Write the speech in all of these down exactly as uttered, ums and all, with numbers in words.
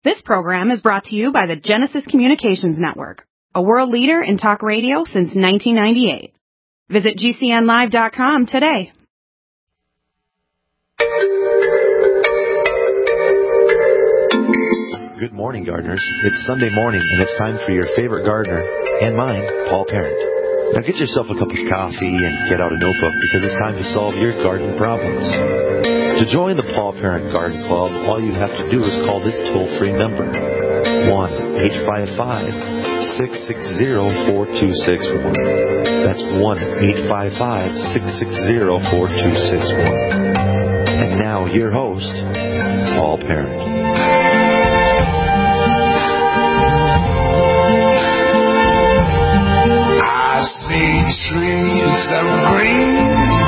This program is brought to you by the Genesis Communications Network, a world leader in talk radio since nineteen ninety-eight. Visit G C N live dot com today. Good morning, gardeners. It's Sunday morning, and it's time for your favorite gardener, and mine, Paul Parent. Now get yourself a cup of coffee and get out a notebook, because it's time to solve your garden problems. To join the Paul Parent Garden Club, all you have to do is call this toll-free number, one eight five five, six six zero, four two six one. That's one eight five five, six six zero, four two six one. And now, your host, Paul Parent. I see trees of green,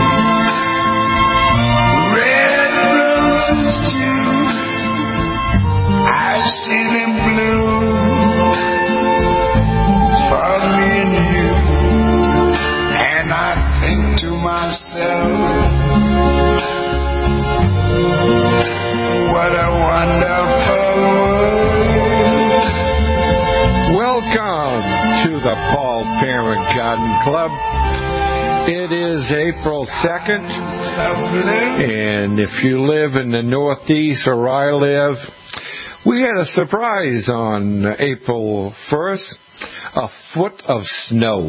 red roses too. I see them bloom for me and you. And I think to myself, what a wonderful world. Welcome to the Paul Parent Garden Club. It is April second, and if you live in the Northeast where I live, we had a surprise on April first, a foot of snow.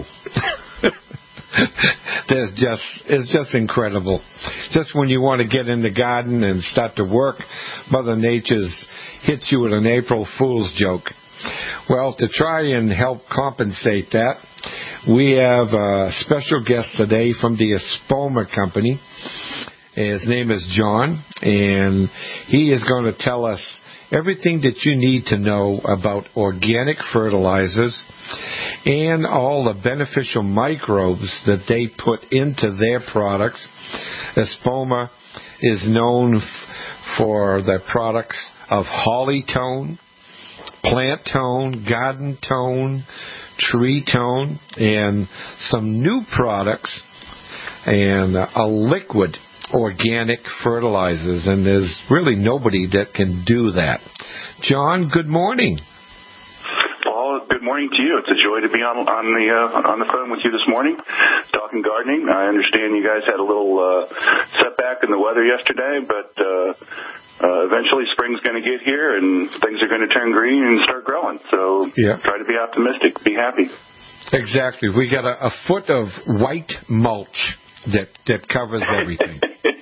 There's just, it's just incredible. Just when you want to get in the garden and start to work, Mother Nature hits you with an April Fool's joke. Well, to try and help compensate that, we have a special guest today from the Espoma Company. His name is John, and he is going to tell us everything that you need to know about organic fertilizers and all the beneficial microbes that they put into their products. Espoma is known f- for the products of Holly Tone, Plant Tone, Garden Tone, Tree Tone, and some new products, and a liquid organic fertilizers, and there's really nobody that can do that. John, good morning. Paul, good morning to you. It's a joy to be on on the uh, on the phone with you this morning, talking gardening. I understand you guys had a little uh, setback in the weather yesterday, but uh, uh, eventually spring's going to get here, and things are going to turn green and start growing. So yeah. Try to be optimistic, be happy. Exactly. We got a, a foot of white mulch that that covers everything.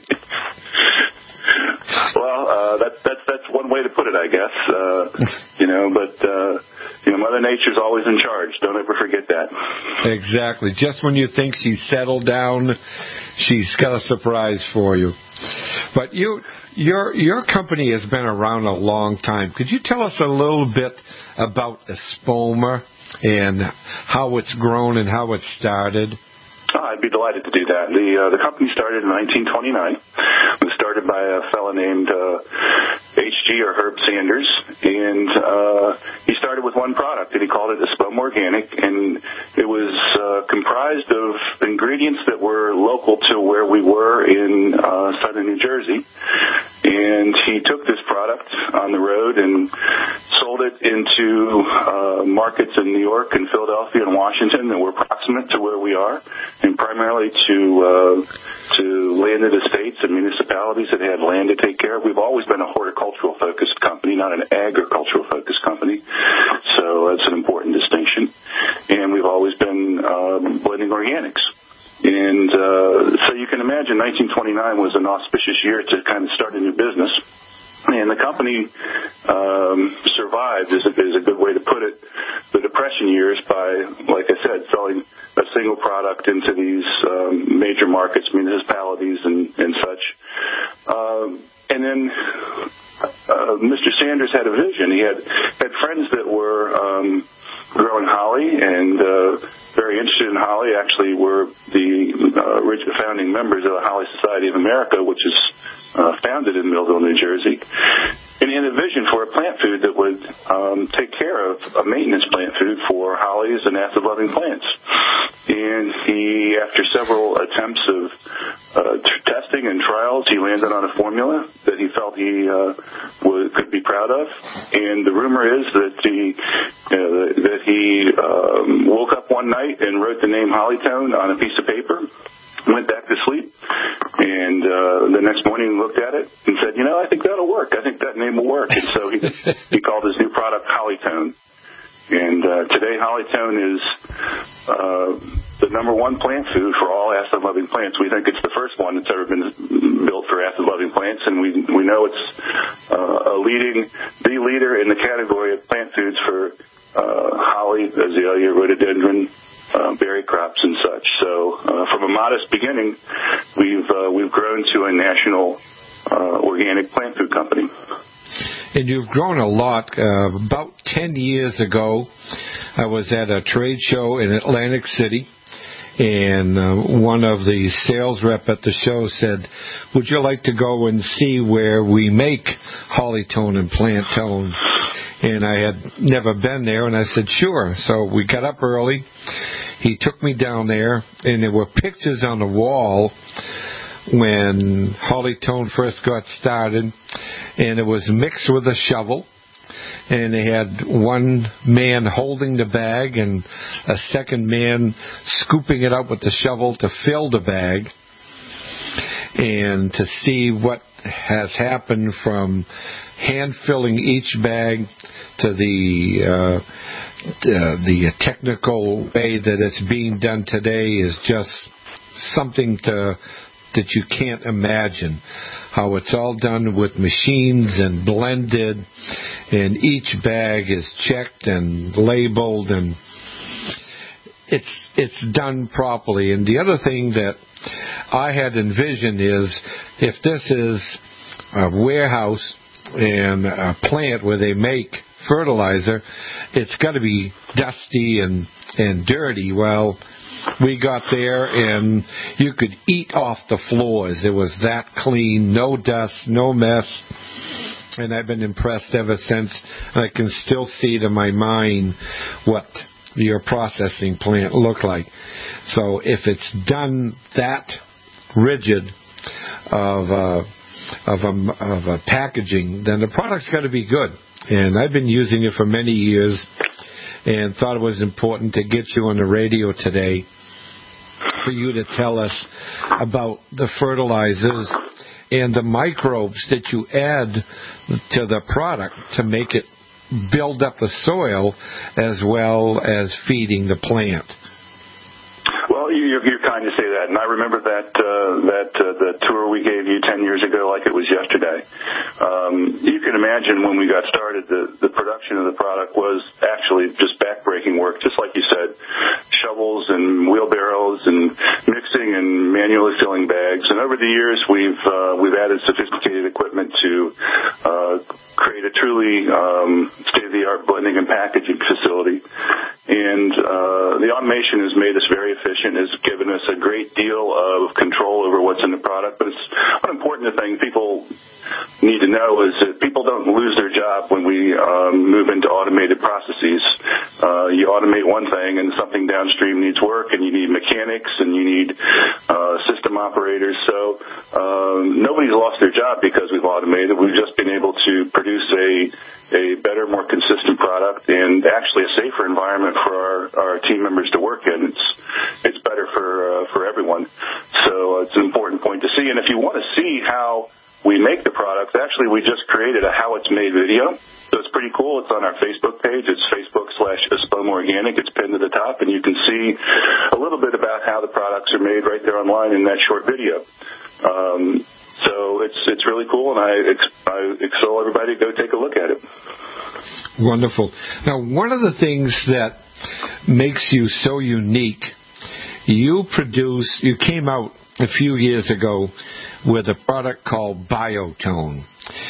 Well, uh, that's that's that's one way to put it, I guess. Uh, you know, but uh, you know, Mother Nature's always in charge. Don't ever forget that. Exactly. Just when you think she's settled down, she's got a surprise for you. But you, your your company has been around a long time. Could you tell us a little bit about Espoma and how it's grown and how it started? Oh, I'd be delighted to do that. The uh, the company started in nineteen twenty-nine. It was started by a fellow named uh, H G or Herb Sanders, and uh, he started with one product, and he called it Espoma Organic, and it was uh, comprised of ingredients that were local to where we were in uh, southern New Jersey. And he took this product on the road and sold it into uh, markets in New York and Philadelphia and Washington that were proximate to where we are, and primarily to uh, to landed estates and municipalities that had land to take care of. We've always been a horticultural-focused company, not an agricultural-focused company, so that's an important distinction. And we've always been um, blending organics. And uh, so you can imagine nineteen twenty-nine was an auspicious year to kind of start a new business. And the company um, survived, is a, is a good way to put it, the Depression years by, like I said, selling a single product into these um, major markets, municipalities, and, and such. Um, and then uh, Mister Sanders had a vision. He had, had friends that were um, growing holly and uh, very interested in holly. Actually, were the uh, original founding members of the Holly Society of America, which is Uh, founded in Millville, New Jersey, and he had a vision for a plant food that would um, take care of a maintenance plant food for hollies and acid-loving plants. And he, after several attempts of uh, t- testing and trials, he landed on a formula that he felt he uh, would, could be proud of. And the rumor is that he uh, that he um, woke up one night and wrote the name Hollytone on a piece of paper, went back to sleep, and uh, the next morning looked at it and said, you know, I think that'll work. I think that name will work. And so he he called his new product Hollytone. And uh, today, Hollytone is uh, the number one plant food for all acid-loving plants. We think it's the first one that's ever been built for acid-loving plants, and we we know it's uh, a leading, the leader in the category of plant foods for uh, holly, azalea, rhododendron, uh, berry crops, and such. So, uh, from a modest beginning, we've uh, we've grown to a national uh, organic plant food company. And you've grown a lot. Uh, about ten years ago, I was at a trade show in Atlantic City, and uh, one of the sales rep at the show said, would you like to go and see where we make Hollytone and Plantone? And I had never been there, and I said, sure. So we got up early. He took me down there, and there were pictures on the wall when Hollytone first got started, and it was mixed with a shovel, and they had one man holding the bag and a second man scooping it out with the shovel to fill the bag, and to see what has happened from hand filling each bag to the uh, uh, the technical way that it's being done today is just something to that you can't imagine. How it's all done with machines and blended, and each bag is checked and labeled, and it's it's done properly. And the other thing that I had envisioned is, if this is a warehouse and a plant where they make fertilizer, it's got to be dusty and and dirty. Well, we got there, and you could eat off the floors. It was that clean, no dust, no mess. And I've been impressed ever since. And I can still see to my mind what your processing plant looked like. So if it's done that rigid of a, of a, of a packaging, then the product's got to be good. And I've been using it for many years, and thought it was important to get you on the radio today for you to tell us about the fertilizers and the microbes that you add to the product to make it build up the soil as well as feeding the plant. Well, you're, you're kind to say that, and I remember that uh, that uh, the tour we gave you ten years ago like it was yesterday. Um, you can imagine when we got started, the, the production of the product was actually just backbreaking work, just like you said, shovels and wheelbarrows and mixing and manually filling bags. And over the years, we've uh, we've added sophisticated equipment to uh, create a truly um, state-of-the-art blending and packaging facility. And uh, the automation has made us very efficient, has given us a great deal of control over what's in the product. But it's one important thing people need to know is that people don't lose their job when we um, move into automated processes. Uh, you automate one thing, and something downstream needs work, and you need mechanics, and you need uh, system operators. So um, nobody's lost their job because we've automated. We've just been able to produce a a better, more consistent product, and actually a safer environment for our, our team members to work in. It's it's better for uh, for everyone. So uh, it's an important point to see. And if you want to see how we make the products, actually we just created a How It's Made video. So it's pretty cool. It's on our Facebook page. It's Facebook slash Espoma Organic. It's pinned to the top, and you can see a little bit about how the products are made right there online in that short video. Um, So it's it's really cool, and I, ex- I extol everybody to go take a look at it. Wonderful. Now, one of the things that makes you so unique, you produce, you came out a few years ago with a product called Biotone.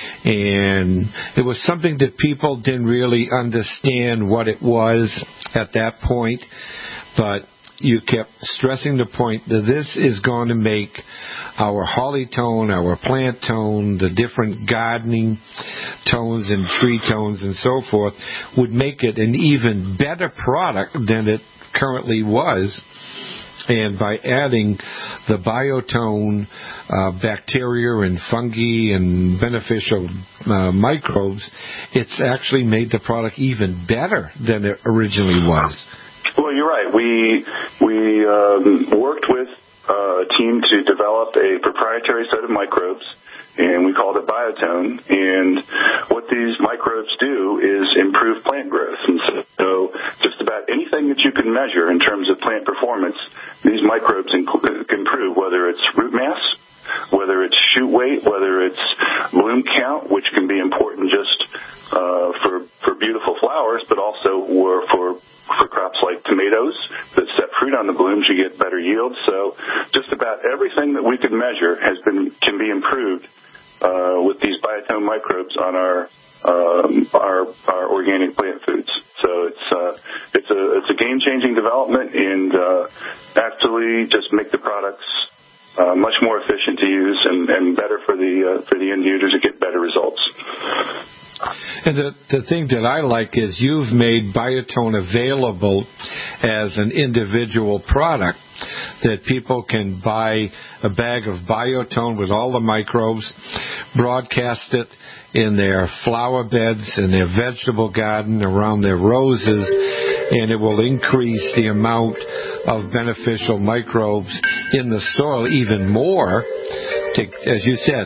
And it was something that people didn't really understand what it was at that point, but you kept stressing the point that this is going to make our Hollytone, our Plantone, the different gardening tones and tree tones and so forth, would make it an even better product than it currently was. And by adding the Biotone uh, bacteria and fungi and beneficial uh, microbes, it's actually made the product even better than it originally was. Well, you're right. We we um, worked with uh, a team to develop a proprietary set of microbes, and we called it Biotone. And what these microbes do is improve plant growth. And so just about anything that you can measure in terms of plant performance, these microbes inc- improve, whether it's root mass, whether it's shoot weight, whether it's bloom count, which can be important just uh, for, for beautiful flowers, but also for, for for crops like tomatoes that set fruit on the blooms, you get better yield. So just about everything that we can measure has been can be improved uh, with these Biotone microbes on our um, our our organic plant foods. So it's uh, it's a it's a game changing development, and uh, actually just make the products uh, much more efficient to use and, and better for the uh, for the end users to get better results. And the, the thing that I like is you've made Biotone available as an individual product that people can buy a bag of Biotone with all the microbes, broadcast it in their flower beds, in their vegetable garden, around their roses, and it will increase the amount of beneficial microbes in the soil even more to, as you said,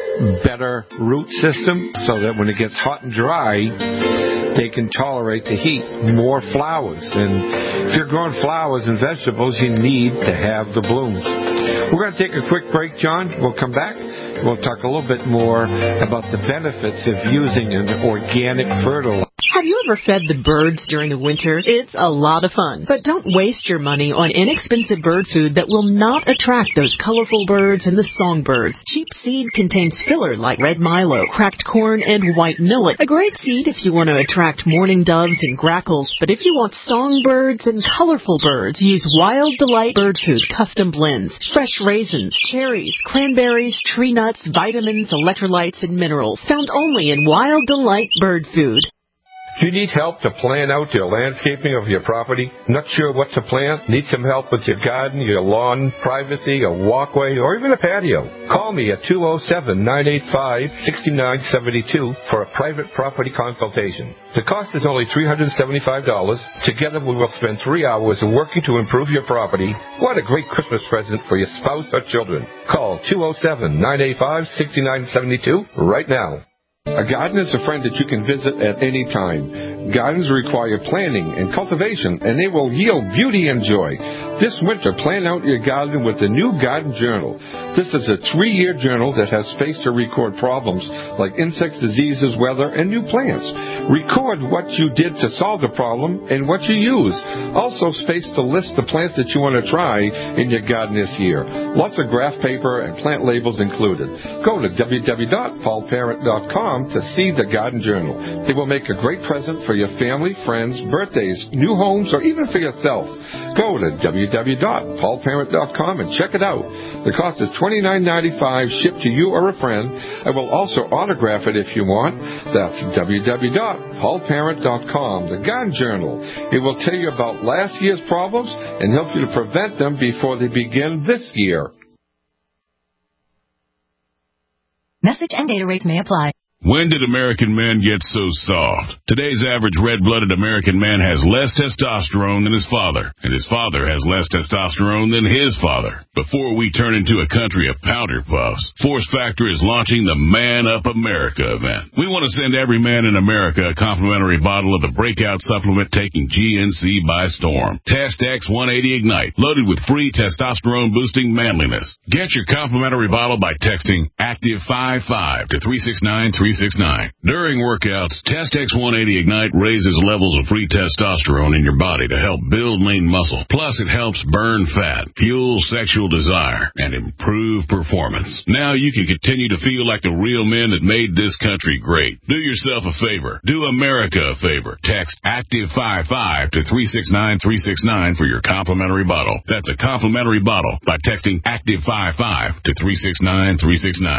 better root system so that when it gets hot and dry, they can tolerate the heat. More flowers. And if you're growing flowers and vegetables, you need to have the blooms. We're going to take a quick break, John. We'll come back. We'll talk a little bit more about the benefits of using an organic fertilizer. Have you ever fed the birds during the winter? It's a lot of fun. But don't waste your money on inexpensive bird food that will not attract those colorful birds and the songbirds. Cheap seed contains filler like red milo, cracked corn, and white millet. A great seed if you want to attract mourning doves and grackles. But if you want songbirds and colorful birds, use Wild Delight Bird Food Custom Blends. Fresh raisins, cherries, cranberries, tree nuts, vitamins, electrolytes, and minerals. Found only in Wild Delight Bird Food. Do you need help to plan out your landscaping of your property? Not sure what to plant? Need some help with your garden, your lawn, privacy, a walkway, or even a patio? Call me at two oh seven, nine eight five, six nine seven two for a private property consultation. The cost is only three hundred seventy-five dollars. Together we will spend three hours working to improve your property. What a great Christmas present for your spouse or children. Call two oh seven, nine eight five, six nine seven two right now. A garden is a friend that you can visit at any time. Gardens require planning and cultivation, and they will yield beauty and joy. This winter, plan out your garden with the new Garden Journal. This is a three-year journal that has space to record problems like insects, diseases, weather, and new plants. Record what you did to solve the problem and what you use. Also, space to list the plants that you want to try in your garden this year. Lots of graph paper and plant labels included. Go to w w w dot paul parent dot com to see the Garden Journal. It will make a great present for your family, friends, birthdays, new homes, or even for yourself. Go to w w w dot paul parent dot com and check it out. The cost is twenty-nine ninety-five, shipped to you or a friend. I will also autograph it if you want. That's w w w dot paul parent dot com, the Garden Journal. It will tell you about last year's problems and help you to prevent them before they begin this year. Message and data rates may apply. When did American men get so soft? Today's average red-blooded American man has less testosterone than his father, and his father has less testosterone than his father. Before we turn into a country of powder puffs, Force Factor is launching the Man Up America event. We want to send every man in America a complimentary bottle of the breakout supplement taking G N C by storm. Test X one eighty Ignite, loaded with free testosterone-boosting manliness. Get your complimentary bottle by texting Active five five to three six nine three six nine. During workouts, Test X one eighty Ignite raises levels of free testosterone in your body to help build lean muscle. Plus, it helps burn fat, fuel sexual desire, and improve performance. Now you can continue to feel like the real men that made this country great. Do yourself a favor. Do America a favor. Text Active five five to three six nine three six nine for your complimentary bottle. That's a complimentary bottle by texting Active five five to three six nine three six nine.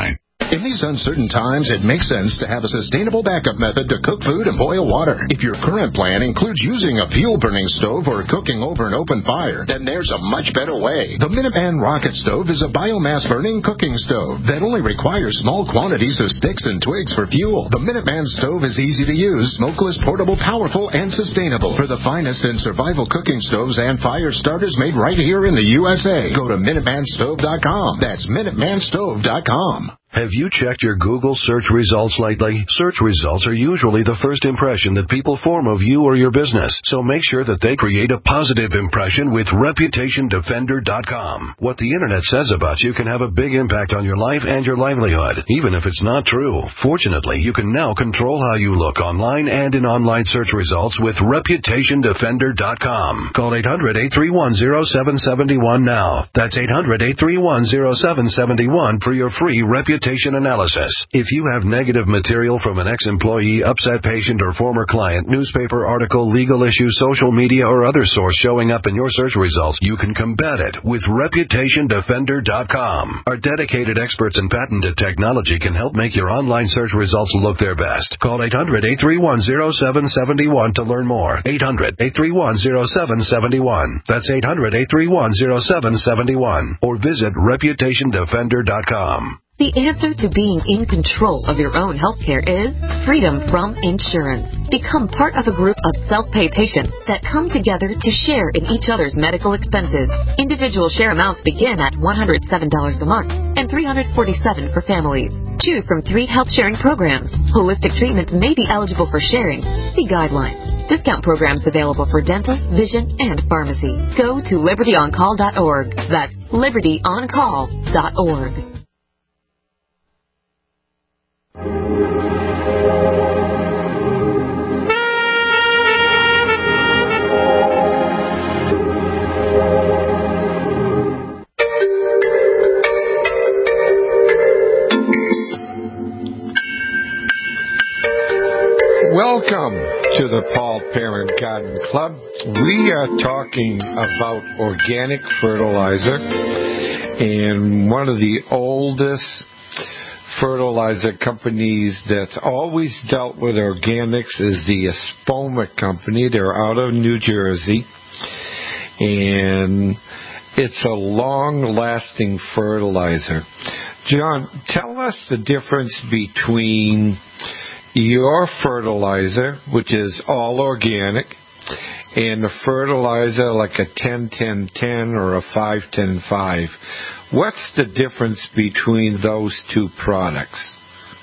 In these uncertain times, it makes sense to have a sustainable backup method to cook food and boil water. If your current plan includes using a fuel-burning stove or cooking over an open fire, then there's a much better way. The Minuteman Rocket Stove is a biomass-burning cooking stove that only requires small quantities of sticks and twigs for fuel. The Minuteman Stove is easy to use, smokeless, portable, powerful, and sustainable. For the finest in survival cooking stoves and fire starters made right here in the U S A, go to Minuteman Stove dot com. That's Minuteman Stove dot com. Have you checked your Google search results lately? Search results are usually the first impression that people form of you or your business, so make sure that they create a positive impression with Reputation Defender dot com. What the Internet says about you can have a big impact on your life and your livelihood, even if it's not true. Fortunately, you can now control how you look online and in online search results with Reputation Defender dot com. Call eight hundred, eight three one, zero seven seven one now. That's eight hundred, eight three one, zero seven seven one for your free reputation analysis. If you have negative material from an ex-employee, upset patient, or former client, newspaper article, legal issue, social media, or other source showing up in your search results, you can combat it with Reputation Defender dot com. Our dedicated experts in patented technology can help make your online search results look their best. Call eight hundred, eight three one, zero seven seven one to learn more. eight hundred, eight three one, zero seven seven one. That's eight hundred, eight three one, zero seven seven one. Or visit Reputation Defender dot com. The answer to being in control of your own healthcare is freedom from insurance. Become part of a group of self-pay patients that come together to share in each other's medical expenses. Individual share amounts begin at one hundred seven dollars a month and three hundred forty-seven dollars for families. Choose from three health sharing programs. Holistic treatments may be eligible for sharing. See guidelines. Discount programs available for dental, vision, and pharmacy. Go to liberty on call dot org. That's liberty on call dot org. Welcome to the Paul Parent Garden Club. We are talking about organic fertilizer, and one of the oldest fertilizer companies that's always dealt with organics is the Espoma Company. They're out of New Jersey, and it's a long-lasting fertilizer. John, tell us the difference between your fertilizer, which is all organic, and a fertilizer like a ten ten ten or a five ten five. What's the difference between those two products?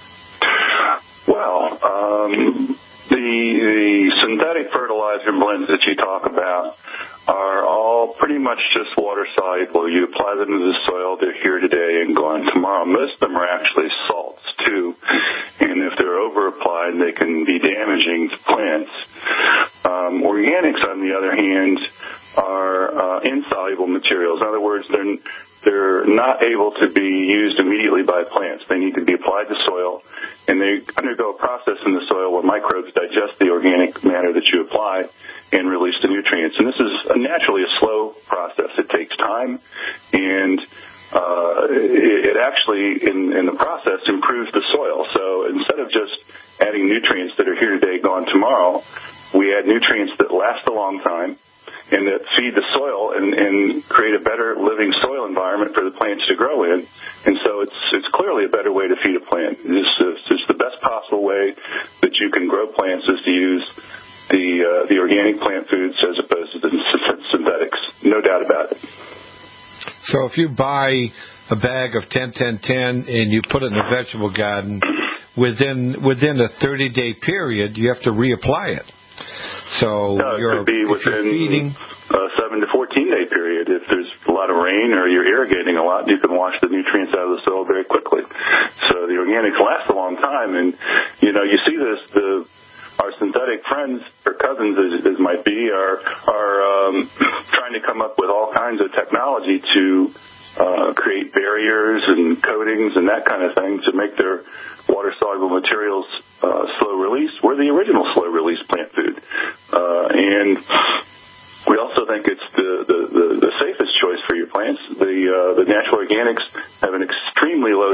Well, um, the, the synthetic fertilizer blends that you talk about are all pretty much just water soluble. You apply them to the soil, they're here today and gone tomorrow. Most of them are actually salts too, and if they're over applied, they can be damaging to plants. Um, organics, on the other hand, are uh, insoluble materials. In other words, they're they're not able to be used immediately by plants. They need to be applied to soil, and they undergo a process in the soil where microbes digest the organic matter that you apply and release the nutrients. And this is a, naturally a slow process. It takes time, and uh, it, it actually, in, in the process, improves the soil. So instead of just adding nutrients that are here today, gone tomorrow, we add nutrients that last a long time and that feed the soil and, and create a better living soil environment for the plants to grow in. And so it's it's clearly a better way to feed a plant. It's, it's, it's the best possible way that you can grow plants is to use the uh, the organic plant foods as opposed to the synthetics. No doubt about it. So if you buy a bag of ten ten ten and you put it in the vegetable garden, within within a thirty-day period, you have to reapply it. So no, it you're, could be within feeding a seven to fourteen day period. If there's a lot of rain or you're irrigating a lot, you can wash the nutrients out of the soil very quickly. So the organics last a long time, and you know you see this the our synthetic friends or cousins, as, as might be, are are um, trying to come up with all kinds of technology to uh, create barriers and coatings and that kind of thing to make their water-soluble materials uh, slow release. We're the original slow-release plant food. Uh, and we also think it's the, the, the, the safest choice for your plants. The, uh, the natural organics have an extremely low salt in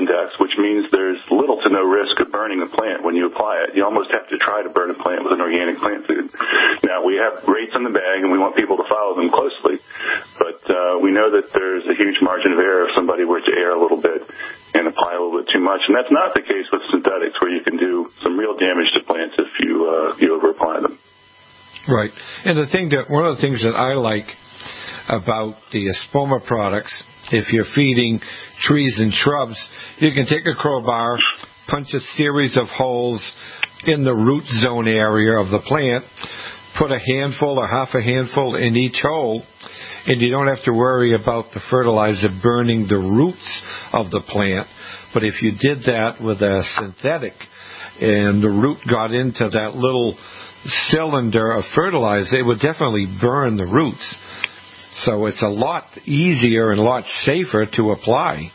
index, which means there's little to no risk of burning a plant when you apply it. You almost have to try to burn a plant with an organic plant food. Now, we have rates on the bag, and we want people to follow them closely, but uh, we know that there's a huge margin of error if somebody were to err a little bit and apply a little bit too much, and that's not the case with synthetics, where you can do some real damage to plants if you uh, you over-apply them. Right, and the thing that one of the things that I like about the Espoma products, if you're feeding trees and shrubs, you can take a crowbar, punch a series of holes in the root zone area of the plant, put a handful or half a handful in each hole, and you don't have to worry about the fertilizer burning the roots of the plant. But if you did that with a synthetic and the root got into that little cylinder of fertilizer, it would definitely burn the roots. So it's a lot easier and a lot safer to apply.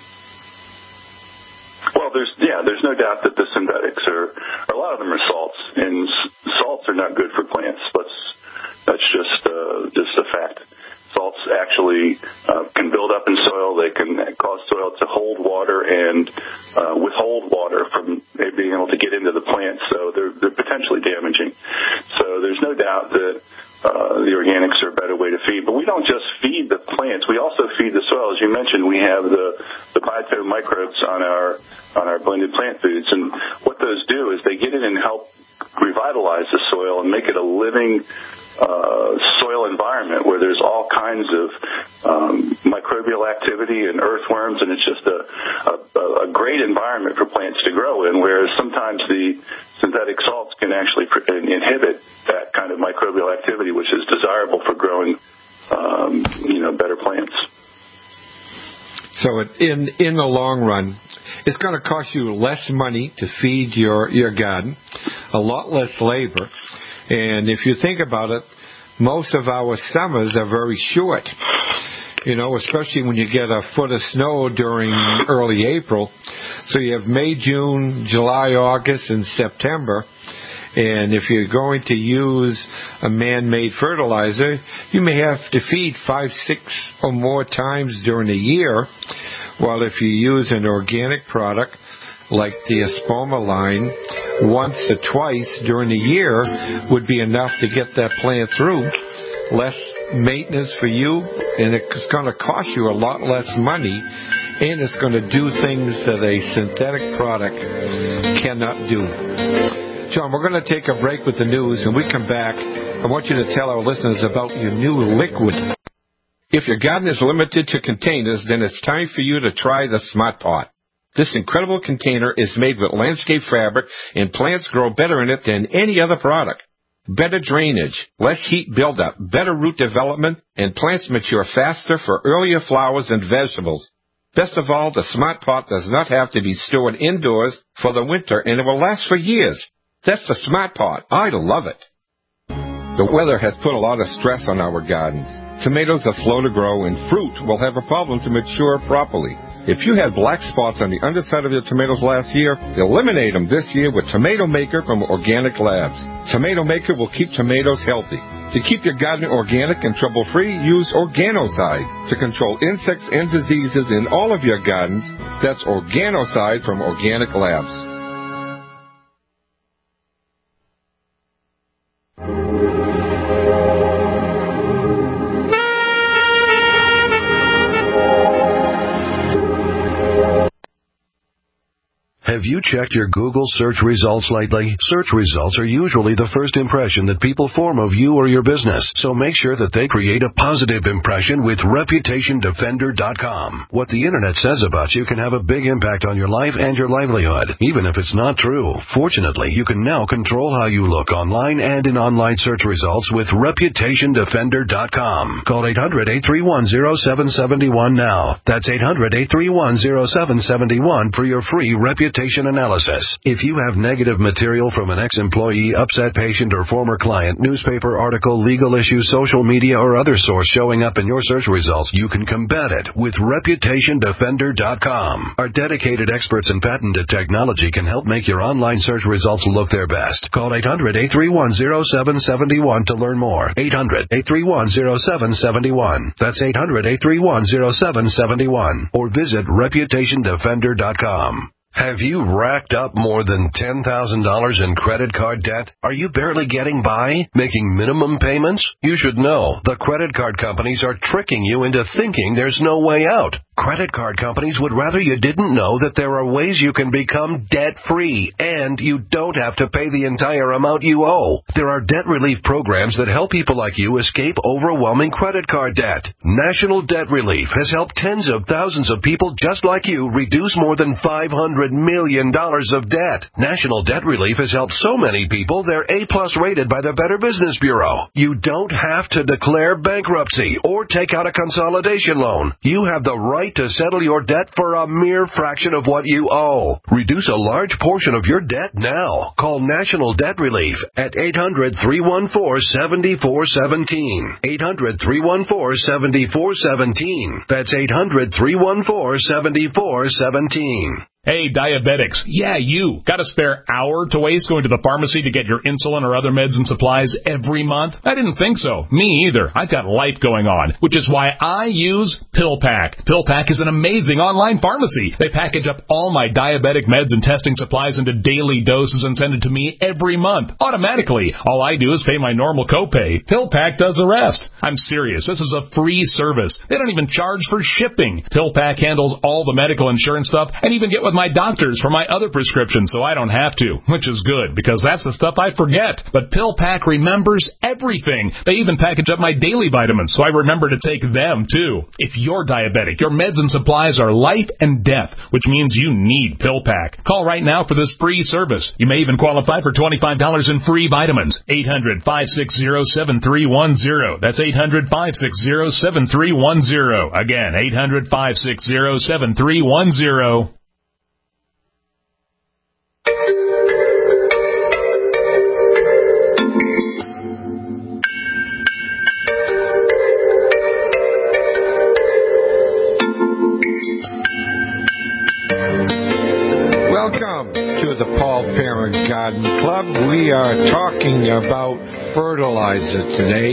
Well, there's yeah, there's no doubt that the synthetics are, a lot of them are salts, and salts are not good for plants. Let's that's just uh, just a fact. Salts actually uh, can build up in soil. They can cause soil to hold water and uh, withhold water from being able to get into the plant. So they're they're potentially damaging. So there's no doubt that Uh, the organics are a better way to feed. But we don't just feed the plants. We also feed the soil. As you mentioned, we have the, the biotome microbes on our on our blended plant foods. And what those do is they get in and help revitalize the soil and make it a living uh, soil environment where there's all kinds of um, microbial activity and earthworms, and it's just a, a, a great environment for plants to grow in, whereas sometimes the synthetic salts can actually inhibit that kind of microbial activity, which is desirable for growing, um, you know, better plants. So in in the long run, it's going to cost you less money to feed your, your garden, a lot less labor. And if you think about it, most of our summers are very short, you know, especially when you get a foot of snow during early April. So you have May, June, July, August, and September. And if you're going to use a man-made fertilizer, you may have to feed five, six or more times during the year. While if you use an organic product like the Espoma line, once or twice during the year would be enough to get that plant through. Less maintenance for you, and it's going to cost you a lot less money, and it's going to do things that a synthetic product cannot do. John, we're going to take a break with the news, and we come back. I want you to tell our listeners about your new liquid. If your garden is limited to containers, then it's time for you to try the Smart Pot. This incredible container is made with landscape fabric, and plants grow better in it than any other product. Better drainage, less heat buildup, better root development, and plants mature faster for earlier flowers and vegetables. Best of all, the Smart Pot does not have to be stored indoors for the winter, and it will last for years. That's the Smart Pot. I love it. The weather has put a lot of stress on our gardens. Tomatoes are slow to grow, and fruit will have a problem to mature properly. If you had black spots on the underside of your tomatoes last year, eliminate them this year with Tomato Maker from Organic Labs. Tomato Maker will keep tomatoes healthy. To keep your garden organic and trouble-free, use Organocide to control insects and diseases in all of your gardens. That's Organocide from Organic Labs. Have you checked your Google search results lately? Search results are usually the first impression that people form of you or your business, so make sure that they create a positive impression with Reputation Defender dot com. What the Internet says about you can have a big impact on your life and your livelihood, even if it's not true. Fortunately, you can now control how you look online and in online search results with Reputation Defender dot com. Call eight hundred, eight three one, zero seven seven one now. That's eight hundred, eight three one, zero seven seven one for your free Reputation reputation analysis. If you have negative material from an ex-employee, upset patient, or former client, newspaper article, legal issue, social media, or other source showing up in your search results, you can combat it with reputation defender dot com. Our dedicated experts in patented technology can help make your online search results look their best. Call eight hundred, eight three one, zero seven seven one to learn more. eight hundred, eight three one, zero seven seven one. That's eight hundred, eight three one, zero seven seven one. Or visit reputation defender dot com. Have you racked up more than ten thousand dollars in credit card debt? Are you barely getting by, making minimum payments? You should know the credit card companies are tricking you into thinking there's no way out. Credit card companies would rather you didn't know that there are ways you can become debt-free, and you don't have to pay the entire amount you owe. There are debt relief programs that help people like you escape overwhelming credit card debt. National Debt Relief has helped tens of thousands of people just like you reduce more than five hundred million dollars of debt. National Debt Relief has helped so many people they're A-plus rated by the Better Business Bureau. You don't have to declare bankruptcy or take out a consolidation loan. You have the right to settle your debt for a mere fraction of what you owe. Reduce a large portion of your debt now. Call National Debt Relief at eight hundred, three one four, seven four one seven. eight hundred, three one four, seven four one seven. That's eight hundred, three one four, seven four one seven. Hey, diabetics. Yeah, you. Got a spare hour to waste going to the pharmacy to get your insulin or other meds and supplies every month? I didn't think so. Me either. I've got life going on, which is why I use PillPack. PillPack is an amazing online pharmacy. They package up all my diabetic meds and testing supplies into daily doses and send it to me every month, automatically. All I do is pay my normal copay. PillPack does the rest. I'm serious. This is a free service. They don't even charge for shipping. PillPack handles all the medical insurance stuff and even get with my doctors for my other prescriptions, so I don't have to, which is good because that's the stuff I forget. But PillPack remembers everything. They even package up my daily vitamins, so I remember to take them too. If you're diabetic, your meds and supplies are life and death, which means you need PillPack. Call right now for this free service. You may even qualify for twenty-five dollars in free vitamins. eight hundred, five six zero, seven three one zero. That's eight hundred, five six zero, seven three one zero. Again, eight hundred, five six zero, seven three one zero. Welcome to the Paul Parent Garden Club. We are talking about fertilizer today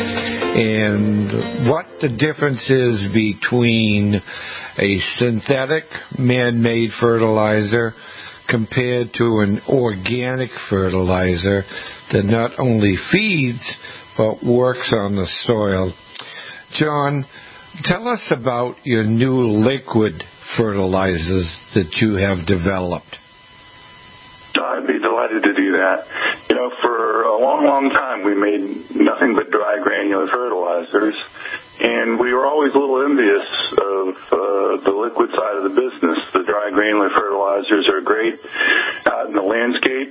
and what the difference is between a synthetic man-made fertilizer compared to an organic fertilizer that not only feeds but works on the soil. John, tell us about your new liquid fertilizers that you have developed. I'd be delighted to do that. You know, for a long, long time, we made nothing but dry granular fertilizers, and we were always a little envious of uh, the liquid side of the business. The dry granular fertilizers are great out in the landscape,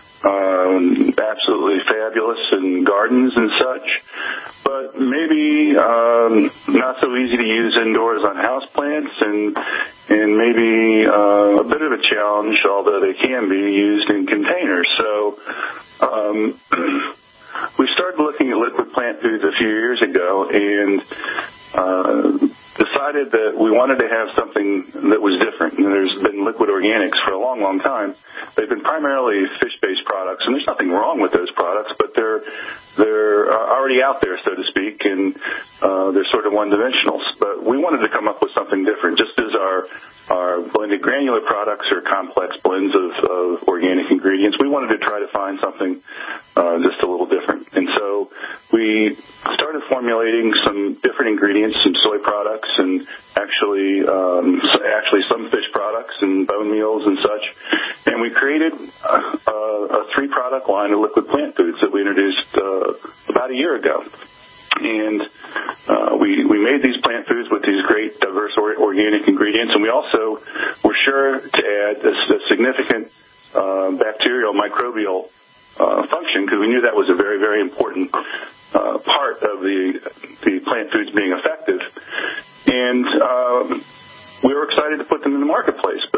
um, absolutely fabulous in gardens and such, but maybe um, not so easy to use indoors on houseplants, and and maybe uh, a bit of a challenge, although they can be used in containers. So um, we started looking at liquid plant foods a few years ago and uh, decided that we wanted to have something that was different. And there's been liquid organics for a long, long time. They've been primarily fish-based products, and there's nothing wrong with those products, but they're they're already out there, so to speak, and uh, they're sort of one-dimensional. But we wanted to come up with something different, just as our our blended granular products are complex blends of, of organic ingredients. We wanted to try to find something uh, just a little different. And so we started formulating some different ingredients, some soy products, and actually um, actually some fish products and bone meals and such. And we created a, a, a three-product line of liquid plant foods that we introduced uh, about a year ago. And uh, we, we made these plant foods with these great diverse or, organic ingredients, and we also were sure to add a, a significant uh, bacterial microbial uh, function, because we knew that was a very, very important uh, part of the, the plant foods being effective. And um, we were excited to put them in the marketplace, but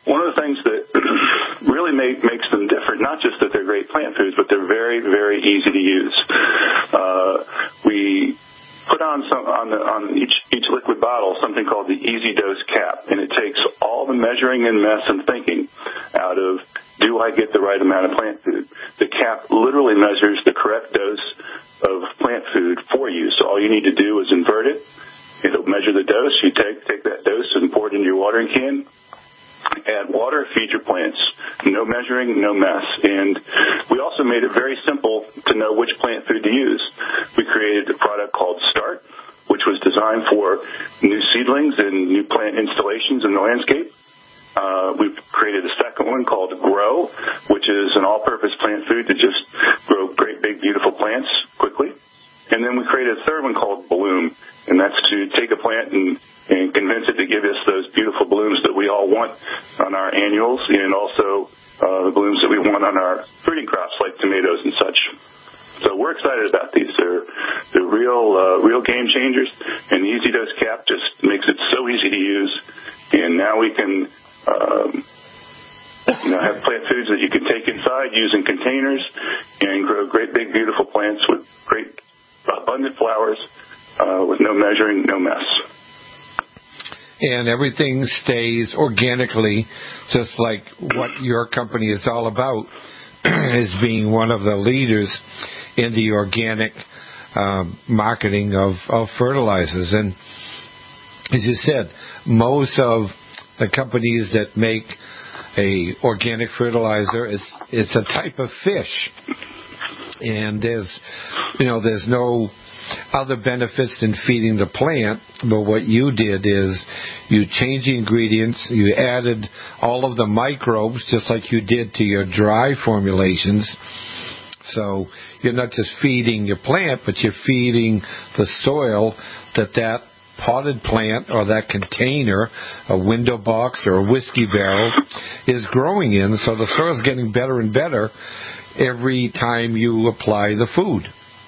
one of the things that really make, makes them different, not just that they're great plant foods, but they're very, very easy to use. Uh, we put on some on, the, on each each liquid bottle something called the Easy Dose Cap, and it takes all the measuring and mess and thinking out of, do I get the right amount of plant food? The cap literally measures the correct dose of plant food for you. So all you need to do is invert it. It'll measure the dose. You take take that dose and pour it into your watering can. Add water, feed your plants. No measuring, no mess. And we also made it very simple to know which plant food to use. We created a product called Start, which was designed for new seedlings and new plant installations in the landscape. Uh, we've created a second one called Grow, which is an all-purpose plant food to just grow great, big, beautiful plants quickly. And then we created a third one called Bloom, and that's to take a plant and, and convince it to give us those beautiful blooms that we all want on our annuals, and also uh, the blooms that we want on our fruiting crops like tomatoes and such. So we're excited about these. They're they're real uh, real game changers, and the Easy Dose Cap just makes it so easy to use. And now we can um, you know have plant foods that you can take inside, use in containers, and grow great big beautiful plants with great abundant flowers uh, with no measuring, no mess. And everything stays organically, just like what your company is all about, is being one of the leaders in the organic um, marketing of, of fertilizers. And as you said, most of the companies that make a organic fertilizer is it's a type of fish. And there's, you know, there's no other benefits than feeding the plant, but what you did is you changed the ingredients, you added all of the microbes, just like you did to your dry formulations. So you're not just feeding your plant, but you're feeding the soil that that potted plant or that container, a window box or a whiskey barrel, is growing in. So the soil's getting better and better every time you apply the food.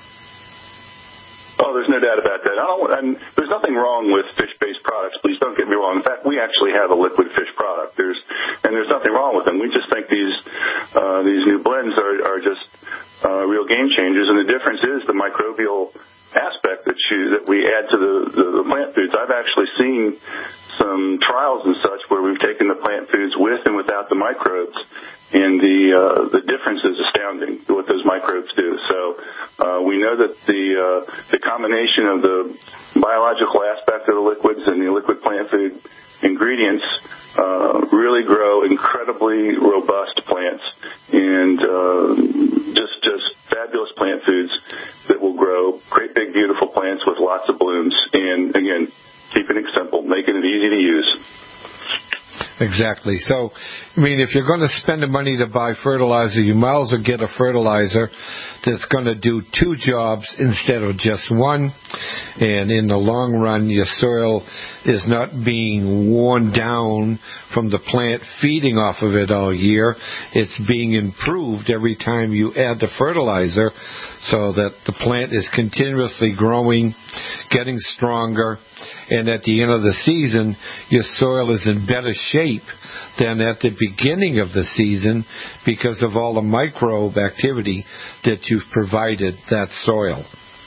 Oh, there's no doubt about that. I don't, and there's nothing wrong with fish-based products. Please don't get me wrong. In fact, we actually have a liquid fish product. There's and there's nothing wrong with them. We just think these uh, these new blends are, are just uh, real game changers. And the difference is the microbial aspect that you that we add to the, the, the plant foods. I've actually seen some trials and such where we've taken the plant foods with and without the microbes, and the uh, the difference is astounding, what those microbes do. So uh, we know that the uh, the combination of the biological aspect of the liquids and the liquid plant food ingredients uh, really grow incredibly robust plants, and uh, just just fabulous plant foods that will grow great big beautiful plants with lots of blooms. And again, keeping it simple, making it easy to use. Exactly. So, I mean, if you're going to spend the money to buy fertilizer, you might as well get a fertilizer that's going to do two jobs instead of just one. And in the long run, your soil is not being worn down from the plant feeding off of it all year. It's being improved every time you add the fertilizer, so that the plant is continuously growing, getting stronger, and at the end of the season, your soil is in better shape than at the beginning of the season because of all the microbe activity that you've provided that soil.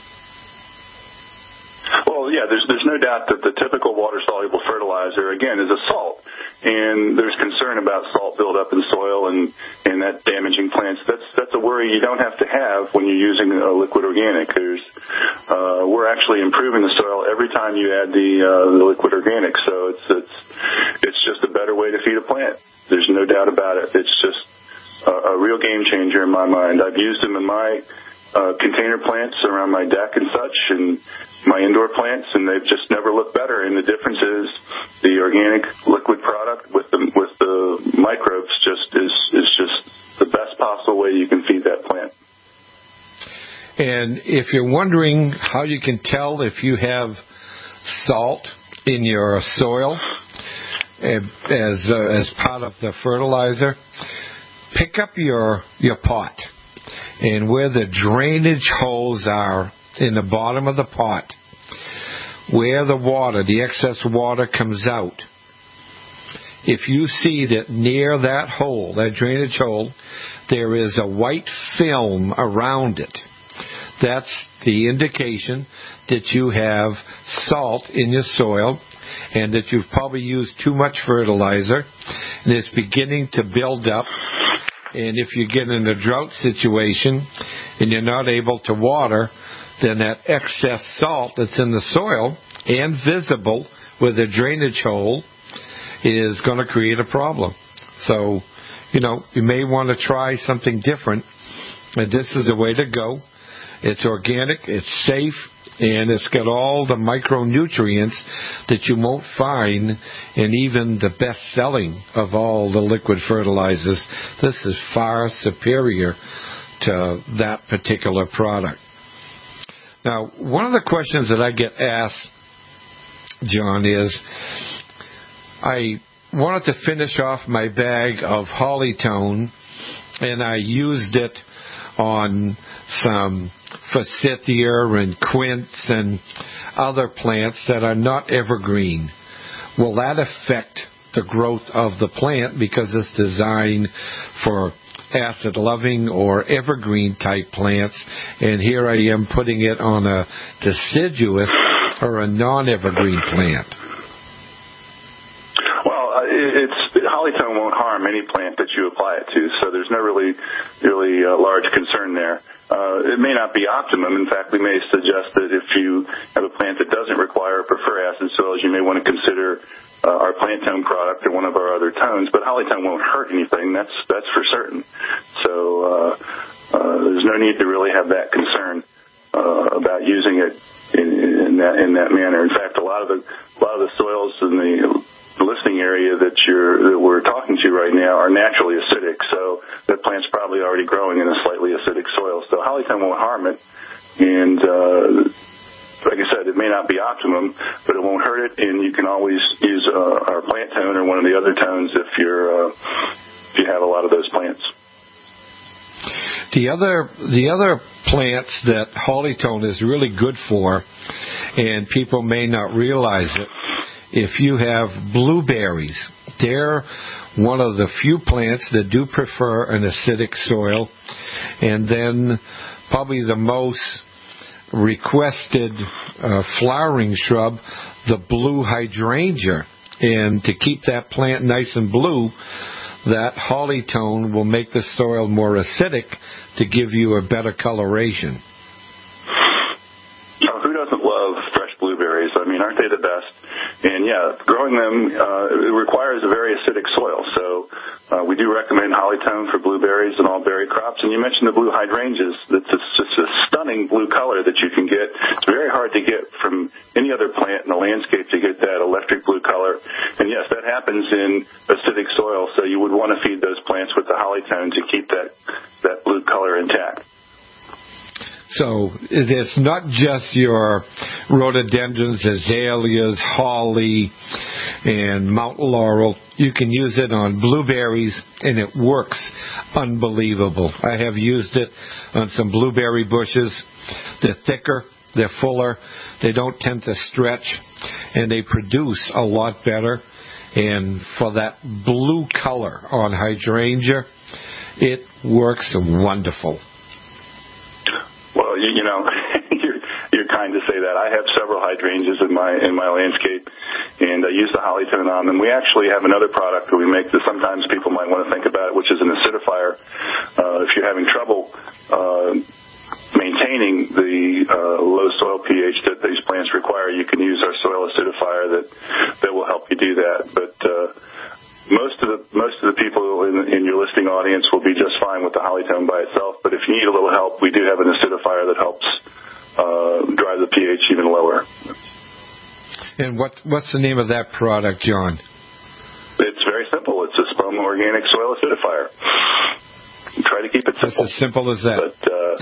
Well, yeah, there's there's no doubt that the typical water-soluble fertilizer, again, is a salt. And there's concern about salt buildup in soil and, and that damaging plants. That's that's a worry you don't have to have when you're using a liquid organic. There's, uh, we're actually improving the soil every time you add the, uh, the liquid organic. So it's it's it's just a better way to feed a plant. There's no doubt about it. It's just a, a real game changer in my mind. I've used them in my uh, container plants around my deck and such, and my indoor plants, and they've just never looked better. And the difference is the organic liquid product with the with the microbes just is is just the best possible way you can feed that plant. And if you're wondering how you can tell if you have salt in your soil as uh, as part of the fertilizer, pick up your your pot, and where the drainage holes are in the bottom of the pot, where the water, the excess water comes out, if you see that near that hole, that drainage hole, there is a white film around it, that's the indication that you have salt in your soil and that you've probably used too much fertilizer and it's beginning to build up. And if you get in a drought situation and you're not able to water, then that excess salt that's in the soil and visible with a drainage hole is going to create a problem. So, you know, you may want to try something different. And this is the way to go. It's organic, it's safe, and it's got all the micronutrients that you won't find in even the best-selling of all the liquid fertilizers. This is far superior to that particular product. Now, one of the questions that I get asked, John, is I wanted to finish off my bag of Hollytone, and I used it on some forsythia and quince and other plants that are not evergreen. Will that affect the growth of the plant because it's designed for acid-loving or evergreen-type plants, and here I am putting it on a deciduous or a non-evergreen plant? Well, it's Hollytone won't harm any plant that you apply it to, so there's no really, really uh, large concern there. Uh, it may not be optimum. In fact, we may suggest that if you have a plant that doesn't require or prefer acid soils, you may want to consider uh, our Plant Tone product or one of our other tones. But Hollytone won't hurt anything. That's that's for certain. So uh, uh, there's no need to really have that concern uh, about using it in, in that in that manner. In fact, a lot of the a lot of the soils in the listening area that you're that we're talking to right now are naturally acidic, so that plant's probably already growing in a slightly acidic soil. So Hollytone won't harm it, and uh, like I said, it may not be optimum, but it won't hurt it, and you can always use uh, our Plant Tone or one of the other tones if you're uh, if you have a lot of those plants. The other the other plants that Hollytone is really good for, and people may not realize it, if you have blueberries, they're one of the few plants that do prefer an acidic soil. And then probably the most requested uh, flowering shrub, the blue hydrangea. And to keep that plant nice and blue, that Hollytone will make the soil more acidic to give you a better coloration. Oh, who doesn't love fresh blueberries? I mean, aren't they the best? And yeah, growing them uh, it requires a very acidic soil. So uh, we do recommend Hollytone for blueberries and all berry crops. And you mentioned the blue hydrangeas. That's just a stunning blue color that you can get. It's very hard to get from any other plant in the landscape to get that electric blue color. And yes, that happens in acidic soil. So you would want to feed those plants with the Hollytone to keep that that blue color intact. So it's not just your rhododendrons, azaleas, holly, and mountain laurel. You can use it on blueberries, and it works unbelievable. I have used it on some blueberry bushes. They're thicker, they're fuller, they don't tend to stretch, and they produce a lot better. And for that blue color on hydrangea, it works wonderful. Well, you, you know, you're, you're kind to say that. I have several hydrangeas in my in my landscape, and I use the Hollytone on them. We actually have another product that we make that sometimes people might want to think about, which is an acidifier. Uh, if you're having trouble uh, maintaining the uh, low soil pH that these plants require, you can use our soil acidifier that that will help you do that. But uh, Most of the most of the people in, in your listening audience will be just fine with the Hollytone by itself. But if you need a little help, we do have an acidifier that helps uh, drive the pH even lower. And what what's the name of that product, John? It's very simple. It's a Spoma Organic Soil Acidifier. Try to keep it simple. It's as simple as that. But, uh,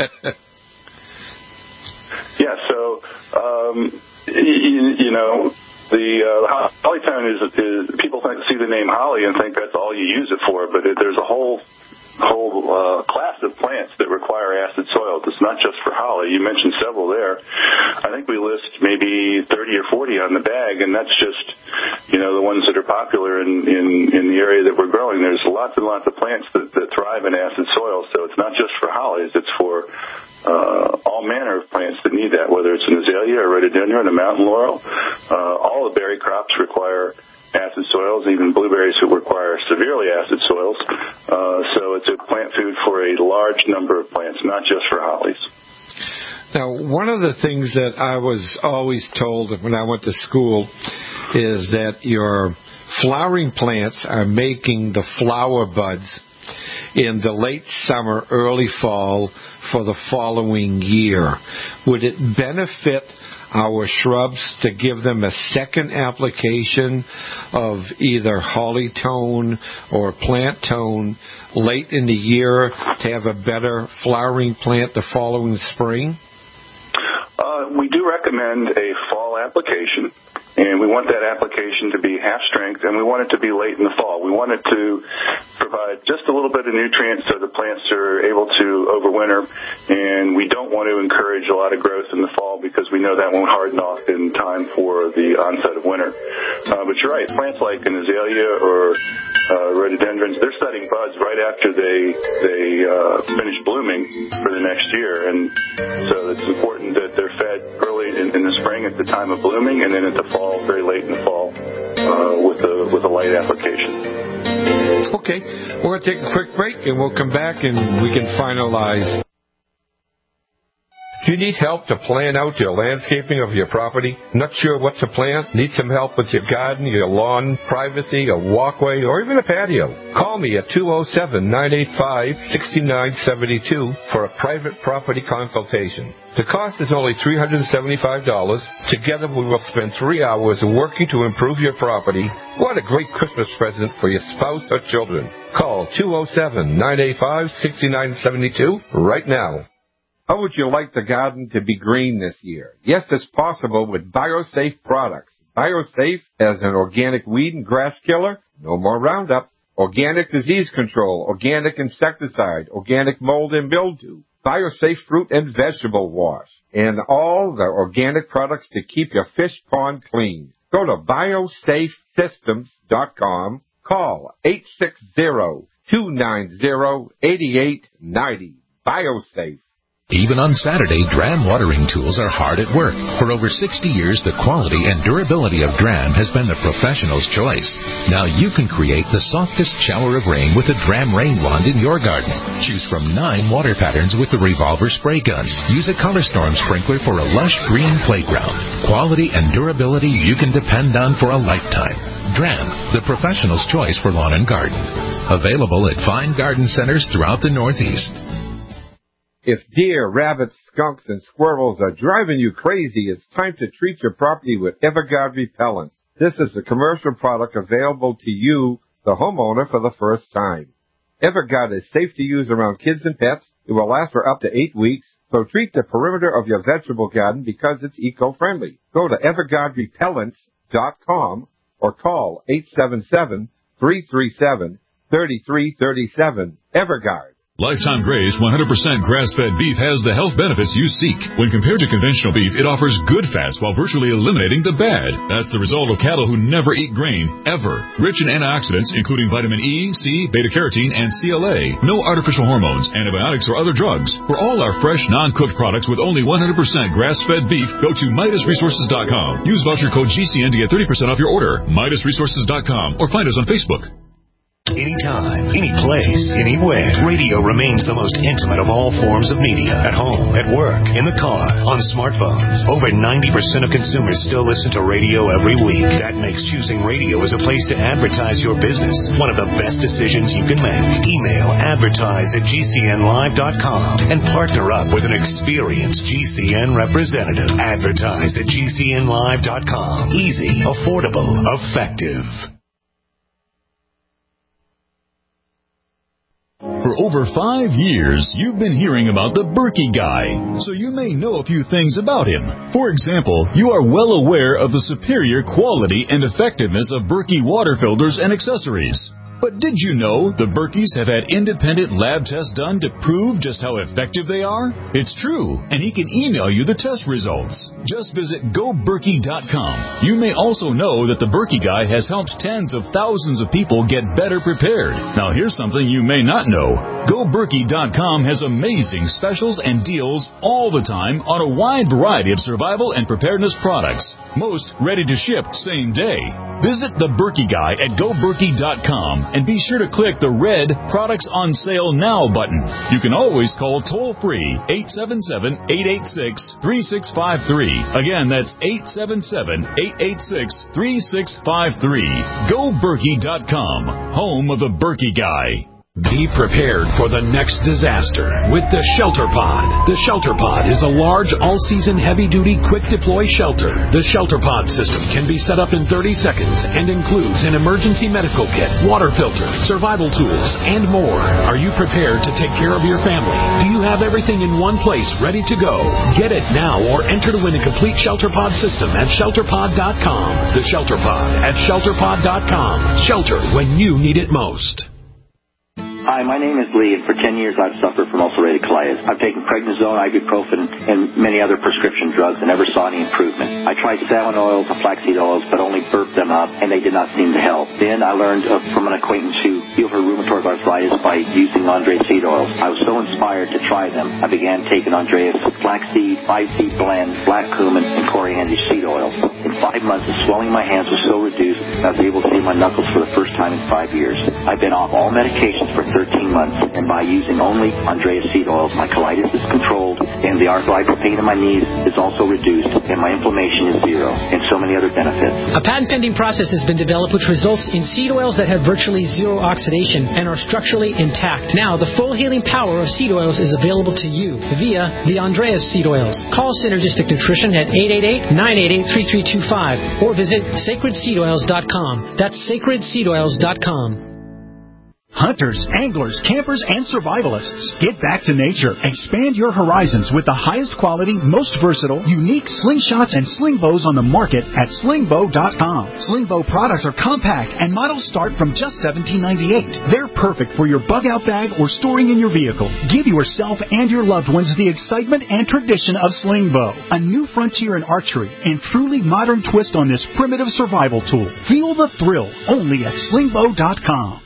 yeah. So um, you, you know. The uh, Hollytone is, is people think, see the name holly and think that's all you use it for, but it, there's a whole whole uh, class of plants that require acid soil. It's not just for holly. You mentioned several there. I think we list maybe thirty or forty on the bag, and that's just, you know, the ones that are popular in, in, in the area that we're growing. There's lots and lots of plants that, that thrive in acid soil, so it's not just for hollies. It's for uh, all manner of plants that need that, whether it's an azalea, a rhododendron, a mountain laurel. Uh, all the berry crops require acid soils, even blueberries that require severely acid soils. Uh, so it's a plant food for a large number of plants, not just for hollies. Now, one of the things that I was always told when I went to school is that your flowering plants are making the flower buds in the late summer, early fall for the following year. Would it benefit our shrubs to give them a second application of either holly tone or plant tone late in the year to have a better flowering plant the following spring? Uh, we do recommend a fall application, and we want that application to be half strength, and we want it to be late in the fall. We want it to provide just a little bit of nutrients so the plants are able to overwinter, and we don't want to encourage a lot of growth in the fall because we know that won't harden off in time for the onset of winter. Uh, but you're right, plants like an azalea or uh, rhododendrons, they're setting buds right after they they uh, finish blooming for the next year, and so it's important that they're fed early in, in the spring at the time of blooming, and then at the fall, very late in the fall, uh, with a with a light application. Okay, we're going to take a quick break, and we'll come back and we can finalize. Do you need help to plan out your landscaping of your property? Not sure what to plant? Need some help with your garden, your lawn, privacy, a walkway, or even a patio? Call me at two oh seven, nine eight five, six nine seven two for a private property consultation. The cost is only three hundred seventy-five dollars. Together we will spend three hours working to improve your property. What a great Christmas present for your spouse or children. Call two oh seven, nine eight five, six nine seven two right now. How would you like the garden to be green this year? Yes, it's possible with BioSafe products. BioSafe has an organic weed and grass killer, no more Roundup, organic disease control, organic insecticide, organic mold and mildew, BioSafe fruit and vegetable wash, and all the organic products to keep your fish pond clean. Go to biosafe systems dot com. Call eight six zero, two nine zero, eight eight nine zero. BioSafe. Even on Saturday, Dram watering tools are hard at work. For over sixty years, the quality and durability of Dram has been the professional's choice. Now you can create the softest shower of rain with a Dram rain wand in your garden. Choose from nine water patterns with the revolver spray gun. Use a Color Storm sprinkler for a lush green playground. Quality and durability you can depend on for a lifetime. Dram, the professional's choice for lawn and garden. Available at fine garden centers throughout the Northeast. If deer, rabbits, skunks, and squirrels are driving you crazy, it's time to treat your property with Everguard Repellent. This is a commercial product available to you, the homeowner, for the first time. Everguard is safe to use around kids and pets. It will last for up to eight weeks, so treat the perimeter of your vegetable garden because it's eco-friendly. Go to everguard repellents dot com or call eight seven seven, three three seven, three three three seven. Everguard. Lifetime Graze one hundred percent grass-fed beef has the health benefits you seek. When compared to conventional beef, it offers good fats while virtually eliminating the bad. That's the result of cattle who never eat grain, ever. Rich in antioxidants, including vitamin E, C, beta-carotene, and C L A. No artificial hormones, antibiotics, or other drugs. For all our fresh, non-cooked products with only one hundred percent grass-fed beef, go to Midas Resources dot com. Use voucher code G C N to get thirty percent off your order. Midas Resources dot com or find us on Facebook. Anytime, any place, anywhere, radio remains the most intimate of all forms of media. At home, at work, in the car, on smartphones. Over ninety percent of consumers still listen to radio every week. That makes choosing radio as a place to advertise your business one of the best decisions you can make. Email advertise at G C N live dot com and partner up with an experienced G C N representative. Advertise at G C N live dot com. Easy, affordable, effective. For over five years, you've been hearing about the Berkey Guy, so you may know a few things about him. For example, you are well aware of the superior quality and effectiveness of Berkey water filters and accessories. But did you know the Berkeys have had independent lab tests done to prove just how effective they are? It's true, and he can email you the test results. Just visit go berkey dot com. You may also know that the Berkey Guy has helped tens of thousands of people get better prepared. Now here's something you may not know. go berkey dot com has amazing specials and deals all the time on a wide variety of survival and preparedness products. Most ready to ship same day. Visit the Berkey Guy at go berkey dot com and be sure to click the red Products on Sale Now button. You can always call toll-free eight seven seven, eight eight six, three six five three. Again, that's eight seven seven, eight eight six, three six five three. go berkey dot com, home of the Berkey Guy. Be prepared for the next disaster with the Shelter Pod. The Shelter Pod is a large, all-season, heavy-duty, quick-deploy shelter. The Shelter Pod system can be set up in thirty seconds and includes an emergency medical kit, water filter, survival tools, and more. Are you prepared to take care of your family? Do you have everything in one place ready to go? Get it now or enter to win a complete Shelter Pod system at shelter pod dot com. The Shelter Pod at shelter pod dot com. Shelter when you need it most. Hi, my name is Lee, and for ten years I've suffered from ulcerative colitis. I've taken prednisone, ibuprofen, and many other prescription drugs and never saw any improvement. I tried salmon oils and flaxseed oils, but only burped them up, and they did not seem to help. Then I learned uh, from an acquaintance who healed her rheumatoid arthritis by using Andreas seed oils. I was so inspired to try them, I began taking Andreas flaxseed, five-seed blend, black cumin, and coriander seed oils. In five months, the swelling in my hands was so reduced that I was able to see my knuckles for the first time in five years. I've been off all medications for thirteen months, and by using only Andreas seed oils, my colitis is controlled, and the arthritis pain in my knees is also reduced, and my inflammation is zero, and so many other benefits. A patent-pending process has been developed which results in seed oils that have virtually zero oxidation and are structurally intact. Now, the full healing power of seed oils is available to you via the Andreas seed oils. Call Synergistic Nutrition at eight eight eight, nine eight eight, three three two five or visit sacred seed oils dot com. That's sacred seed oils dot com. Hunters, anglers, campers, and survivalists. Get back to nature. Expand your horizons with the highest quality, most versatile, unique slingshots and sling bows on the market at sling bow dot com. Sling bow products are compact and models start from just seventeen ninety-eight. They're perfect for your bug-out bag or storing in your vehicle. Give yourself and your loved ones the excitement and tradition of sling bow. A new frontier in archery and truly modern twist on this primitive survival tool. Feel the thrill only at sling bow dot com.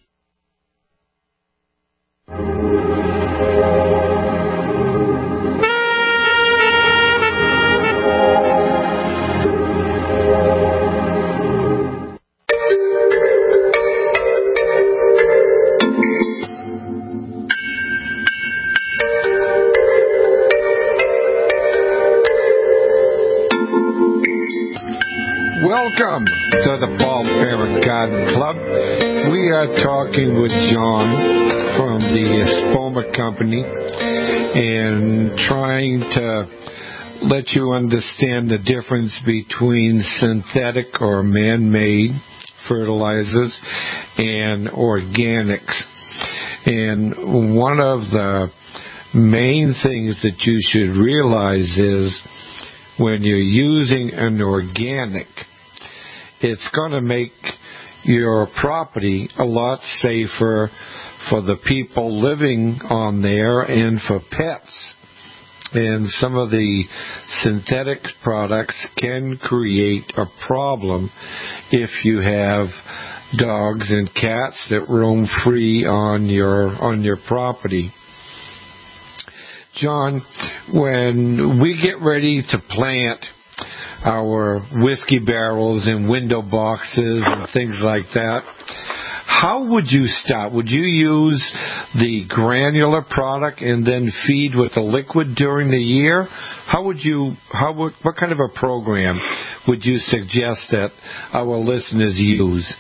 Welcome to the Paul Parent Garden Club. We are talking with John from the Espoma Company and trying to let you understand the difference between synthetic or man-made fertilizers and organics. And one of the main things that you should realize is when you're using an organic, it's going to make your property a lot safer for the people living on there and for pets. And some of the synthetic products can create a problem if you have dogs and cats that roam free on your on your property. John, when we get ready to plant our whiskey barrels and window boxes and things like that, how would you start? Would you use the granular product and then feed with the liquid during the year? How would you, how would, what kind of a program would you suggest that our listeners use?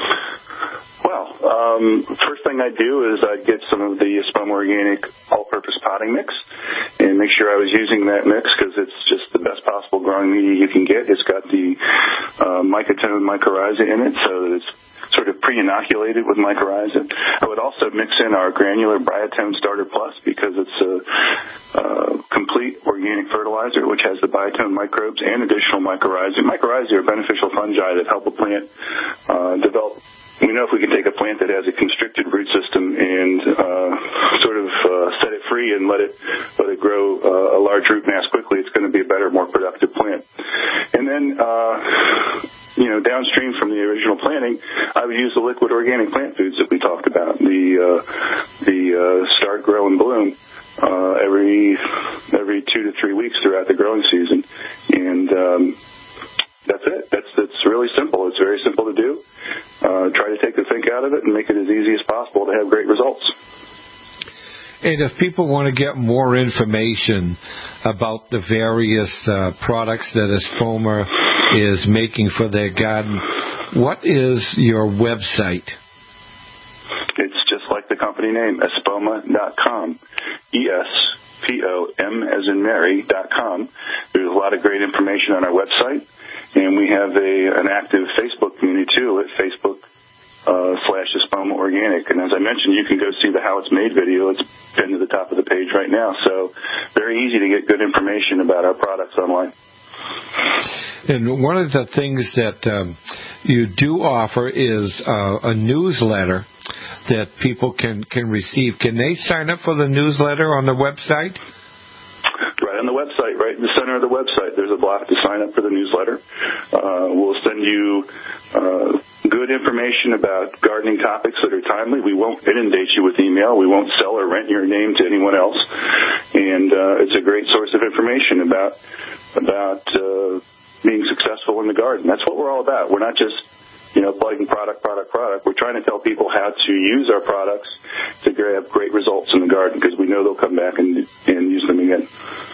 Um, first thing I'd do is I'd get some of the Espoma Organic all-purpose potting mix and make sure I was using that mix because it's just the best possible growing media you can get. It's got the uh, mycotone mycorrhiza in it, so that it's sort of pre-inoculated with mycorrhiza. I would also mix in our granular Biotone Starter Plus because it's a, a complete organic fertilizer which has the Biotone microbes and additional mycorrhiza. Mycorrhiza are beneficial fungi that help a plant uh, develop we know if we can take a plant that has a constricted root system and uh, sort of uh, set it free and let it let it grow uh, a large root mass quickly, it's going to be a better, more productive plant. And then, uh, you know, downstream from the original planting, I would use the liquid organic plant foods that we talked about, the uh, the uh, Start, Grow, and Bloom. Uh, every every two to three weeks throughout the growing season, and um, that's it. That's that's really simple. It's very simple to do. Uh, try to take the think out of it and make it as easy as possible to have great results. And if people want to get more information about the various uh, products that Espoma is making for their garden, what is your website? It's just like the company name, espoma dot com. E S P O M as in Mary dot com. There's a lot of great information on our website, and we have a an active Facebook community too at Facebook uh, slash Espoma Organic. And as I mentioned, you can go see the How It's Made video. It's pinned to the top of the page right now. So very easy to get good information about our products online. And one of the things that um, you do offer is uh, a newsletter that people can, can receive. Can they sign up for the newsletter on the website? Right on the website, right in the center of the website, there's a block to sign up for the newsletter. Uh, we'll send you uh, good information about gardening topics that are timely. We won't inundate you with email. We won't sell or rent your name to anyone else. And uh, it's a great source of information about about uh, being successful in the garden. That's what we're all about. We're not just you know, plugging product, product, product. We're trying to tell people how to use our products to have great results in the garden, because we know they'll come back and, and use them again.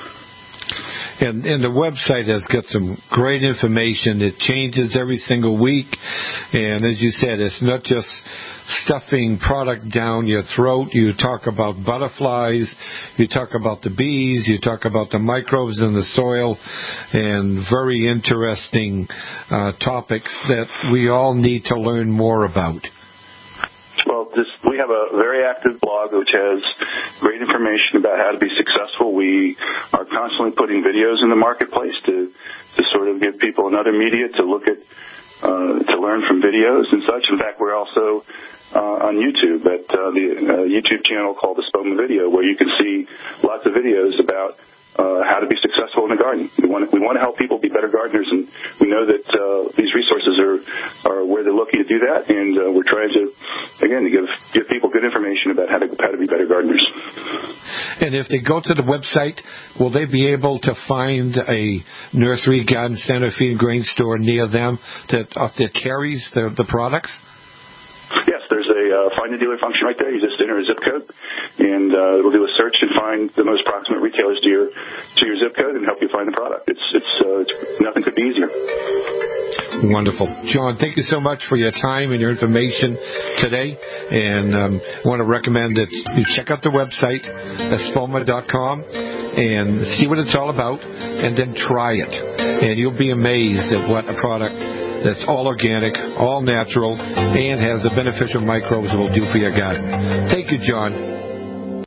And, and the website has got some great information. It changes every single week. And as you said, it's not just stuffing product down your throat. You talk about butterflies. You talk about the bees. You talk about the microbes in the soil, and very interesting uh, topics that we all need to learn more about. Well, this, we have a very active blog which has great information about how to be successful. We are constantly putting videos in the marketplace to, to sort of give people another media to look at, uh, to learn from videos and such. In fact, we're also uh, on YouTube at uh, the uh, YouTube channel called Espoma Video, where you can see lots of videos about Uh, how to be successful in the garden. We want to, we want to help people be better gardeners, and we know that uh, these resources are, are where they're looking to do that, and uh, we're trying to, again, to give give people good information about how to how to be better gardeners. And if they go to the website, will they be able to find a nursery, garden center, feed and grain store near them that uh, that carries the the products? Yes, there's a uh, find a dealer function right there. You just enter a zip code, and uh, we'll do a search and find the most proximate retailers to your to your zip code and help you find the product. It's it's, uh, it's nothing could be easier. Wonderful. John, thank you so much for your time and your information today. And um, I want to recommend that you check out the website, espoma dot com, and see what it's all about, and then try it. And you'll be amazed at what a product that's all organic, all natural, and has the beneficial microbes it will do for your garden. Thank you, John.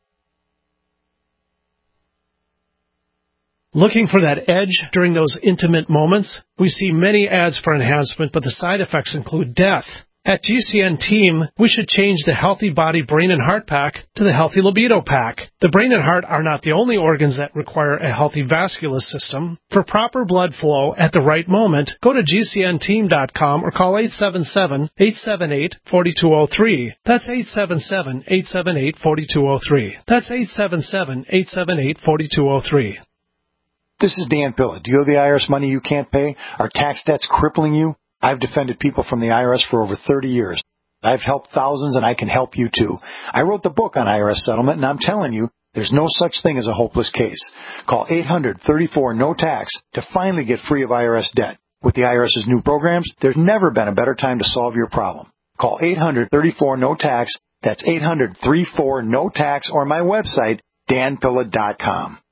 Looking for that edge during those intimate moments? We see many ads for enhancement, but the side effects include death. At G C N Team, we should change the Healthy Body Brain and Heart Pack to the Healthy Libido Pack. The brain and heart are not the only organs that require a healthy vascular system. For proper blood flow at the right moment, go to G C N team dot com or call eight seven seven, eight seven eight, four two zero three. That's eight seven seven, eight seven eight, four two zero three. That's eight seven seven, eight seven eight, four two zero three. This is Dan Pilla. Do you owe the I R S money you can't pay? Are tax debts crippling you? I've defended people from the I R S for over thirty years. I've helped thousands, and I can help you too. I wrote the book on I R S settlement, and I'm telling you, there's no such thing as a hopeless case. Call eight hundred, thirty-four, no tax to finally get free of I R S debt. With the I R S's new programs, there's never been a better time to solve your problem. Call eight hundred, thirty-four, no tax. That's eight hundred, thirty-four, no tax, or my website, dan pilla dot com.